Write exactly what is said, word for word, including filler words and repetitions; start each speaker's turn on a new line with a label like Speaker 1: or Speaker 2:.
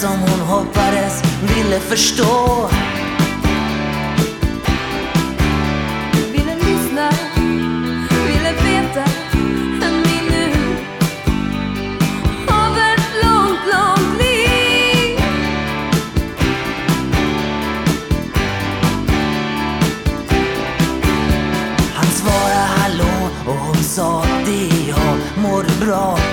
Speaker 1: som hon hoppades ville förstå.
Speaker 2: Ville lyssna, ville veta än vi nu av ett långt, långt liv.
Speaker 1: Han svarade hallå och hon sa det, jag mår bra.